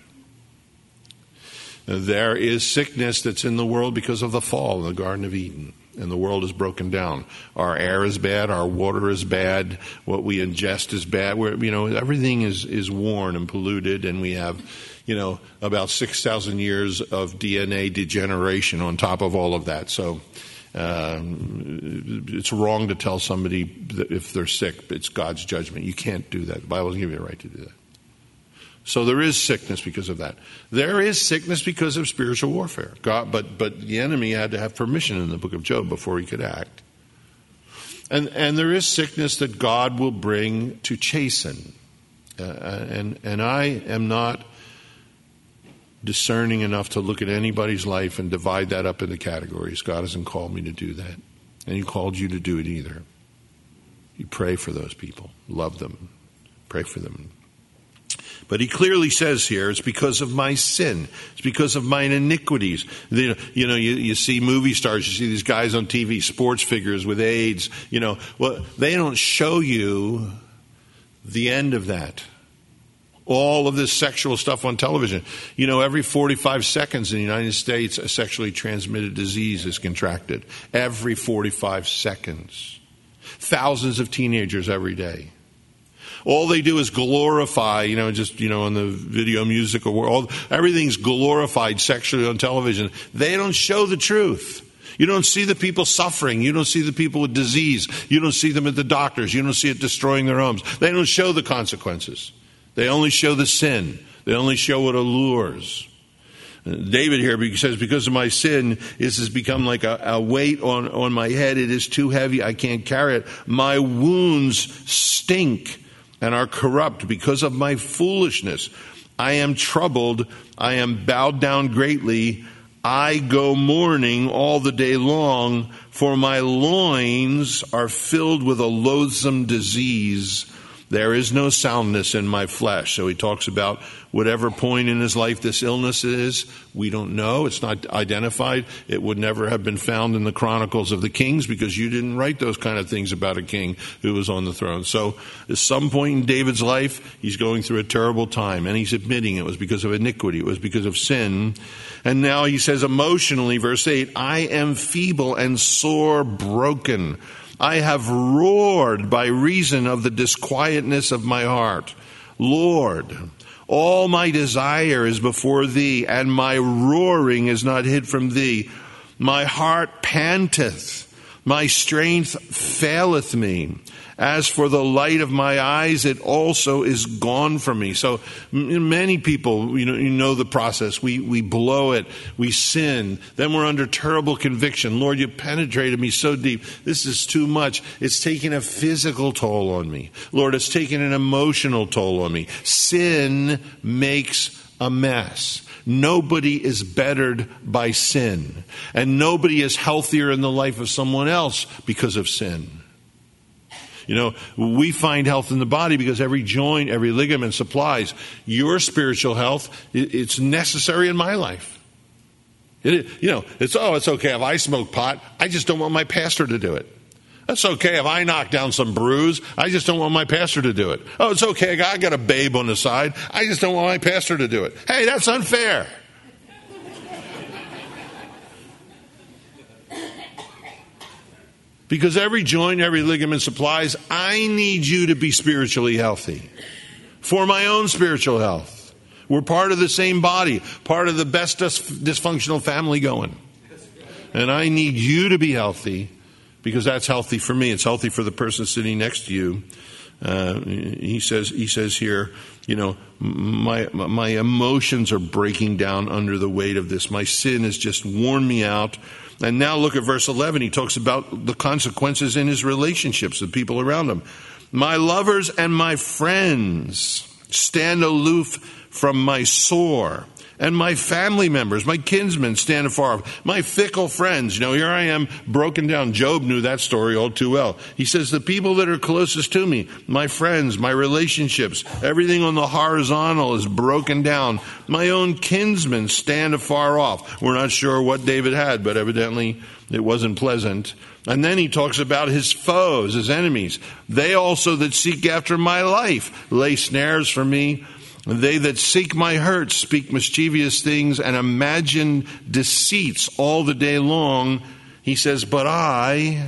There is sickness that's in the world because of the fall in the Garden of Eden. And the world is broken down. Our air is bad. Our water is bad. What we ingest is bad. We're, you know, everything is, is worn and polluted. And we have, you know, about six thousand years of D N A degeneration on top of all of that. So um, it's wrong to tell somebody that if they're sick, it's God's judgment. You can't do that. The Bible doesn't give you a right to do that. So there is sickness because of that. There is sickness because of spiritual warfare. God, but but the enemy had to have permission in the book of Job before he could act. And and there is sickness that God will bring to chasten. Uh, and and I am not discerning enough to look at anybody's life and divide that up into categories. God hasn't called me to do that. And He called you to do it either. You pray for those people. Love them. Pray for them. But He clearly says here, it's because of my sin. It's because of mine iniquities. You know, you, you see movie stars, you see these guys on T V, sports figures with AIDS. You know, well, they don't show you the end of that. All of this sexual stuff on television. You know, every forty-five seconds in the United States, a sexually transmitted disease is contracted. Every forty-five seconds. Thousands of teenagers every day. All they do is glorify, you know, just, you know, in the video musical world, everything's glorified sexually on television. They don't show the truth. You don't see the people suffering. You don't see the people with disease. You don't see them at the doctors. You don't see it destroying their homes. They don't show the consequences. They only show the sin. They only show what allures. David here says, because of my sin, this has become like a, a weight on, on my head. It is too heavy. I can't carry it. My wounds stink and are corrupt because of my foolishness. I am troubled. I am bowed down greatly. I go mourning all the day long, for my loins are filled with a loathsome disease. There is no soundness in my flesh. So he talks about whatever point in his life this illness is. We don't know. It's not identified. It would never have been found in the Chronicles of the Kings because you didn't write those kind of things about a king who was on the throne. So at some point in David's life, he's going through a terrible time, and he's admitting it was because of iniquity. It was because of sin. And now he says emotionally, verse eight, I am feeble and sore broken. I have roared by reason of the disquietness of my heart. Lord, all my desire is before thee, and my roaring is not hid from thee. My heart panteth, my strength faileth me. As for the light of my eyes, it also is gone from me. So many people, you know, you know the process. We we blow it. We sin. Then we're under terrible conviction. Lord, you penetrated me so deep. This is too much. It's taking a physical toll on me. Lord, it's taking an emotional toll on me. Sin makes a mess. Nobody is bettered by sin. And nobody is healthier in the life of someone else because of sin. You know, we find health in the body because every joint, every ligament supplies. Your spiritual health, it's necessary in my life. It, you know, it's, oh, it's okay if I smoke pot. I just don't want my pastor to do it. That's okay if I knock down some bruise. I just don't want my pastor to do it. Oh, it's okay. I got a babe on the side. I just don't want my pastor to do it. Hey, that's unfair. Because every joint, every ligament supplies, I need you to be spiritually healthy. For my own spiritual health. We're part of the same body, part of the best dysfunctional family going. And I need you to be healthy because that's healthy for me. It's healthy for the person sitting next to you. Uh, he says, he says here, you know, my my emotions are breaking down under the weight of this. My sin has just worn me out. And now look at verse eleven. He talks about the consequences in his relationships, the people around him. My lovers and my friends stand aloof from my sore, and my family members, my kinsmen, stand afar off. My fickle friends, you know, here I am broken down. Job knew that story all too well. He says, the people that are closest to me, my friends, my relationships, everything on the horizontal is broken down. My own kinsmen stand afar off. We're not sure what David had, but evidently it wasn't pleasant. And then he talks about his foes, his enemies. They also that seek after my life lay snares for me. They that seek my hurt speak mischievous things and imagine deceits all the day long. He says, but I,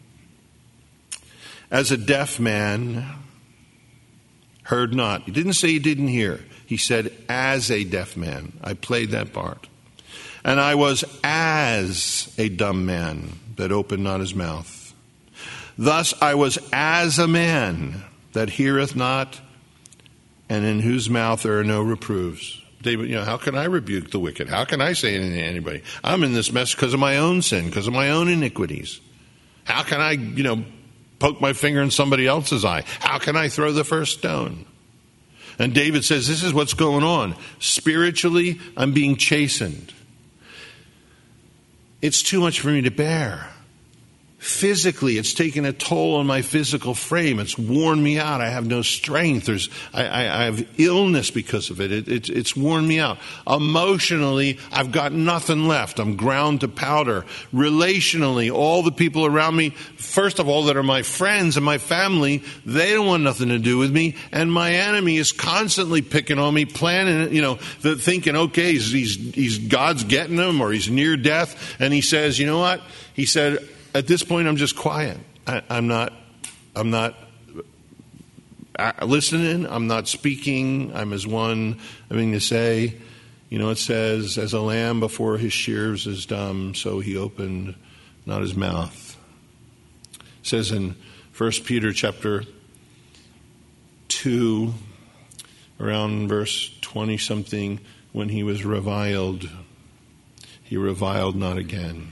as a deaf man, heard not. He didn't say he didn't hear. He said, as a deaf man. I played that part. And I was as a dumb man that opened not his mouth. Thus I was as a man that heareth not, and in whose mouth there are no reproofs. David, you know, how can I rebuke the wicked? How can I say anything to anybody? I'm in this mess because of my own sin, because of my own iniquities. How can I, you know, poke my finger in somebody else's eye? How can I throw the first stone? And David says, this is what's going on. Spiritually, I'm being chastened. It's too much for me to bear. Physically, it's taken a toll on my physical frame. It's worn me out. I have no strength. There's, I, I, I have illness because of it. It, it. It's worn me out. Emotionally, I've got nothing left. I'm ground to powder. Relationally, all the people around me, first of all, that are my friends and my family, they don't want nothing to do with me. And my enemy is constantly picking on me, planning, you know, thinking, okay, he's, he's, he's God's getting him, or he's near death. And he says, you know what? He said, at this point, I'm just quiet. I, I'm not, I'm not listening. I'm not speaking. I'm as one having to say, you know, it says, as a lamb before his shears is dumb, so he opened not his mouth. It says in First Peter chapter two, around verse twenty-something, when he was reviled, he reviled not again.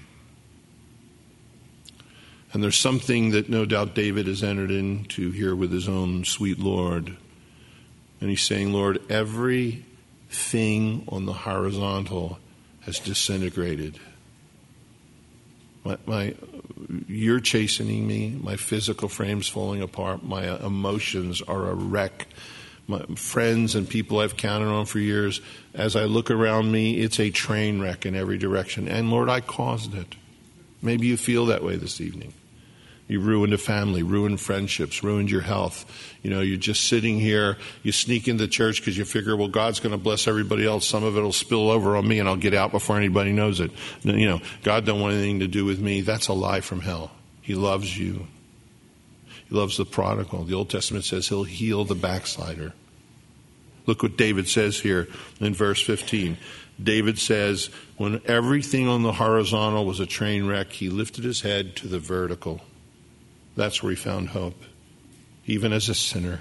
And there's something that no doubt David has entered into here with his own sweet Lord. And he's saying, Lord, everything on the horizontal has disintegrated. My, my, you're chastening me. My physical frame's falling apart. My emotions are a wreck. My friends and people I've counted on for years, as I look around me, it's a train wreck in every direction. And Lord, I caused it. Maybe you feel that way this evening. You ruined a family, ruined friendships, ruined your health. You know, you're just sitting here, you sneak into church because you figure, well, God's going to bless everybody else. Some of it will spill over on me and I'll get out before anybody knows it. You know, God don't want anything to do with me. That's a lie from hell. He loves you. He loves the prodigal. The Old Testament says he'll heal the backslider. Look what David says here in verse fifteen. David says, when everything on the horizontal was a train wreck, he lifted his head to the vertical. That's where he found hope, even as a sinner.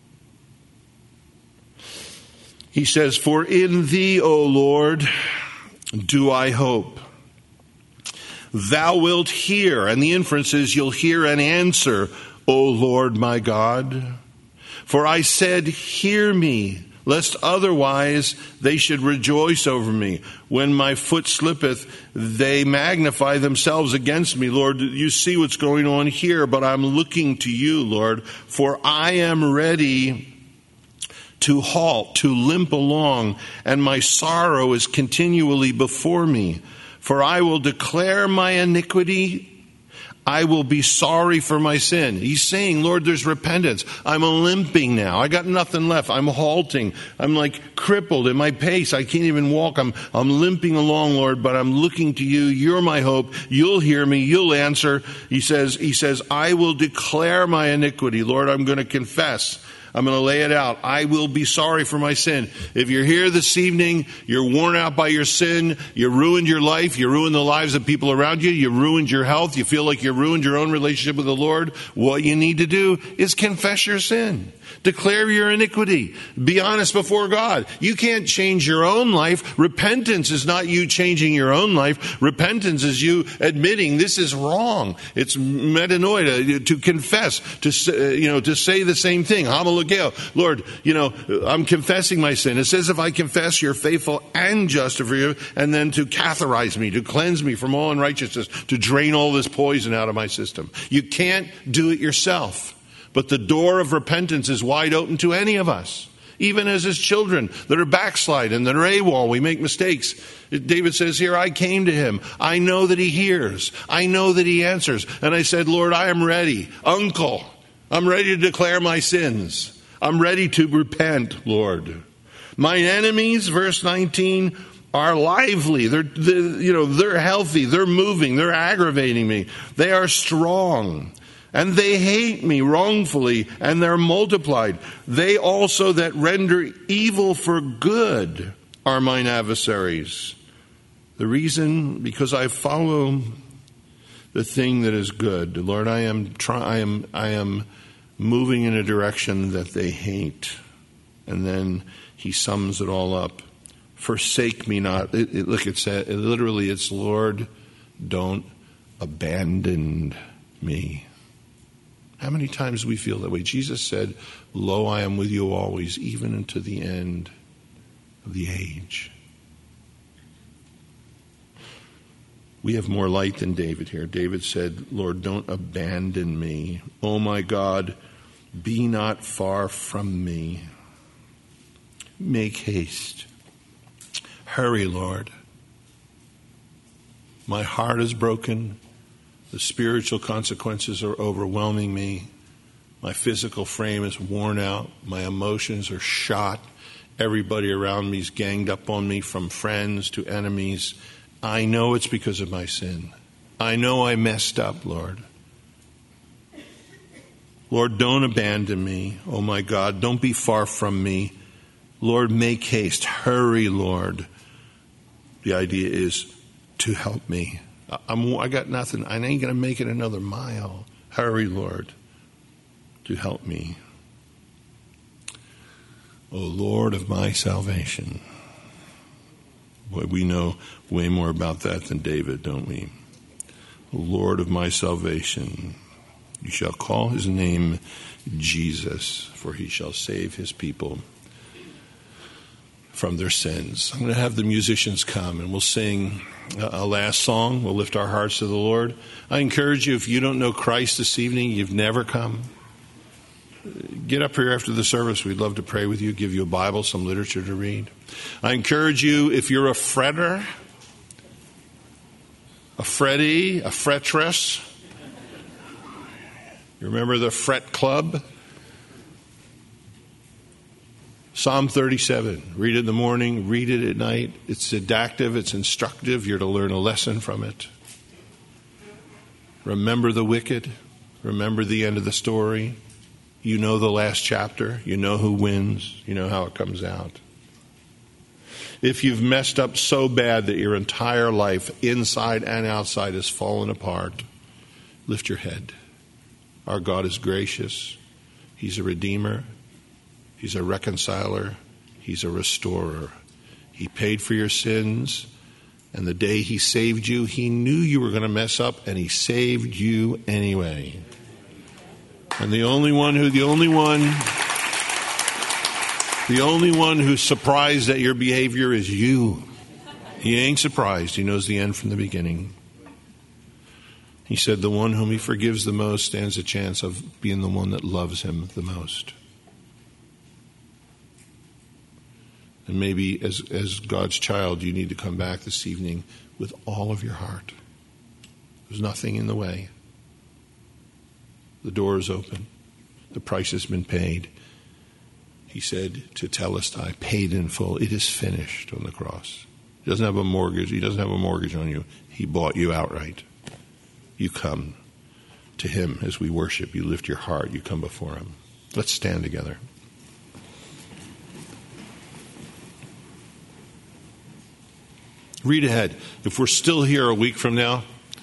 He says, for in thee, O Lord, do I hope. Thou wilt hear, and the inference is you'll hear and answer, O Lord my God. For I said, hear me, lest otherwise they should rejoice over me. When my foot slippeth, they magnify themselves against me. Lord, you see what's going on here, but I'm looking to you, Lord, for I am ready to halt, to limp along, and my sorrow is continually before me. For I will declare my iniquity, I will be sorry for my sin. He's saying, Lord, there's repentance. I'm limping now. I got nothing left. I'm halting. I'm like crippled in my pace. I can't even walk. I'm, I'm limping along, Lord, but I'm looking to you. You're my hope. You'll hear me. You'll answer. He says, he says, I will declare my iniquity. Lord, I'm going to confess. I'm going to lay it out. I will be sorry for my sin. If you're here this evening, you're worn out by your sin, you ruined your life, you ruined the lives of people around you, you ruined your health, you feel like you ruined your own relationship with the Lord, what you need to do is confess your sin. Declare your iniquity. Be honest before God. You can't change your own life. Repentance is not you changing your own life. Repentance is you admitting this is wrong. It's metanoia, to confess, to say, you know, to say the same thing. Homologeo. Lord, you know, I'm confessing my sin. It says if I confess, you're faithful and just to forgive, and then to catharize me, to cleanse me from all unrighteousness, to drain all this poison out of my system. You can't do it yourself. But the door of repentance is wide open to any of us, even as his children that are backsliding, that are AWOL. We make mistakes. David says here, I came to him. I know that he hears. I know that he answers. And I said, Lord, I am ready. Uncle, I'm ready to declare my sins. I'm ready to repent, Lord. My enemies, verse nineteen, are lively. They're, they're, you know, they're healthy. They're moving. They're aggravating me. They are strong. And they hate me wrongfully, and they're multiplied. They also that render evil for good are mine adversaries. The reason, because I follow the thing that is good. Lord, I am try, I am I am moving in a direction that they hate. And then he sums it all up. Forsake me not. It, it, look, it's it, literally it's Lord, don't abandon me. How many times do we feel that way? Jesus said, lo, I am with you always, even unto the end of the age. We have more light than David here. David said, Lord, don't abandon me. Oh my God, be not far from me. Make haste. Hurry, Lord. My heart is broken. The spiritual consequences are overwhelming me. My physical frame is worn out. My emotions are shot. Everybody around me is ganged up on me, from friends to enemies. I know it's because of my sin. I know I messed up, Lord. Lord, don't abandon me. Oh my God, don't be far from me. Lord, make haste. Hurry, Lord. The idea is to help me. I'm, I got nothing. I ain't going to make it another mile. Hurry, Lord, to help me. O Lord of my salvation. Boy, we know way more about that than David, don't we? O Lord of my salvation. You shall call his name Jesus, for he shall save his people from their sins. I'm going to have the musicians come and we'll sing a last song. We'll lift our hearts to the Lord. I encourage you, if you don't know Christ this evening, you've never come, get up here after the service. We'd love to pray with you, give you a Bible, some literature to read. I encourage you, if you're a fretter, a fretty, a fretress, you remember the fret club? Psalm thirty-seven. Read it in the morning, read it at night. It's didactic, it's instructive. You're to learn a lesson from it. Remember the wicked. Remember the end of the story. You know the last chapter. You know who wins. You know how it comes out. If you've messed up so bad that your entire life, inside and outside, has fallen apart, lift your head. Our God is gracious. He's a redeemer. He's a reconciler. He's a restorer. He paid for your sins. And the day he saved you, he knew you were going to mess up, and he saved you anyway. And the only one who, the only one, the only one who's surprised at your behavior is you. He ain't surprised. He knows the end from the beginning. He said the one whom he forgives the most stands a chance of being the one that loves him the most. And maybe as, as God's child, you need to come back this evening with all of your heart. There's nothing in the way. The door is open. The price has been paid. He said to Telestai, paid in full. It is finished on the cross. He doesn't have a mortgage. He doesn't have a mortgage on you. He bought you outright. You come to him as we worship. You lift your heart. You come before him. Let's stand together. Read ahead. If we're still here a week from now,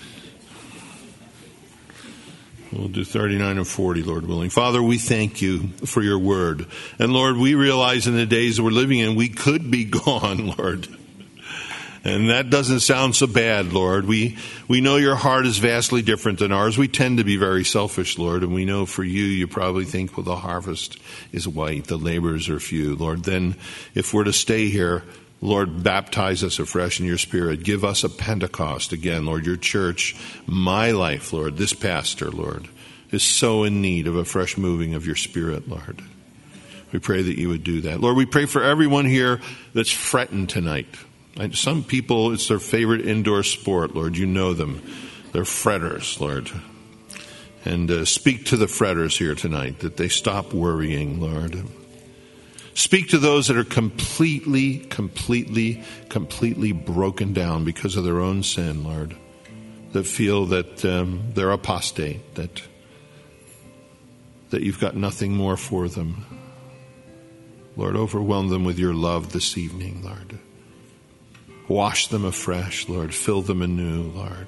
we'll do thirty-nine and forty, Lord willing. Father, we thank you for your word. And Lord, we realize in the days we're living in, we could be gone, Lord. And that doesn't sound so bad, Lord. We we know your heart is vastly different than ours. We tend to be very selfish, Lord. And we know for you, you probably think, well, the harvest is white, the laborers are few. Lord, then if we're to stay here, Lord, baptize us afresh in your Spirit. Give us a Pentecost again, Lord. Your church, my life, Lord, this pastor, Lord, is so in need of a fresh moving of your Spirit, Lord. We pray that you would do that. Lord, we pray for everyone here that's fretting tonight. Some people, it's their favorite indoor sport, Lord. You know them. They're fretters, Lord. And uh, speak to the fretters here tonight that they stop worrying, Lord. Speak to those that are completely, completely, completely broken down because of their own sin, Lord, that feel that um, they're apostate, that that you've got nothing more for them. Lord, overwhelm them with your love this evening, Lord. Wash them afresh, Lord. Fill them anew, Lord.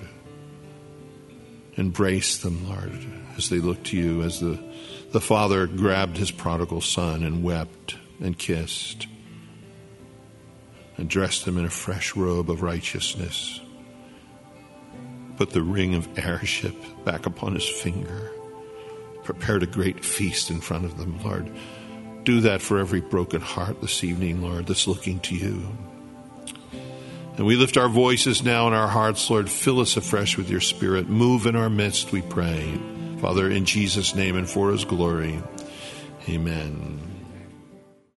Embrace them, Lord, as they look to you, as the, the Father grabbed his prodigal son and wept and kissed and dressed him in a fresh robe of righteousness. Put the ring of heirship back upon his finger. prepared a great feast in front of them, Lord. Do that for every broken heart this evening, Lord, that's looking to you. And we lift our voices now in our hearts, Lord. Fill us afresh with your Spirit. Move in our midst, we pray. Father, in Jesus' name and for his glory. Amen.